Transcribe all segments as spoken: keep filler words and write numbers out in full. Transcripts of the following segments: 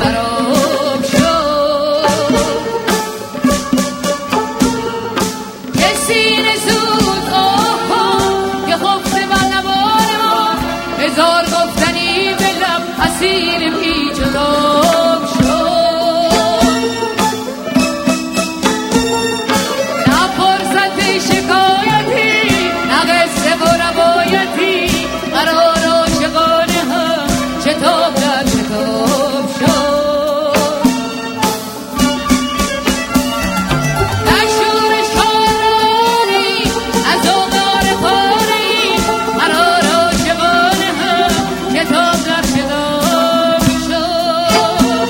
خراب شد. یه سینه سوز آه آه که خفته بر نوار ما، هزار گفتنی به لب اسیر پیچ و تاب شد. نه فرصت شکایتی، نه قصه و روایتی، قرار عاشقانه هم شتاب در شتاب شد. در شورش کارانی از اوقار پاری، قرار عاشقانه هم شتاب در شتاب شد.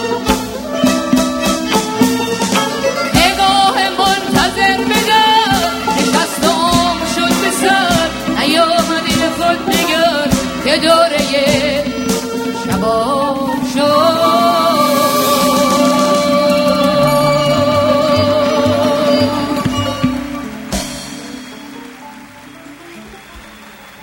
نگاه منتظر بگر نشست و عمر شد به سر، نیامد این خود نگر که دوره شبا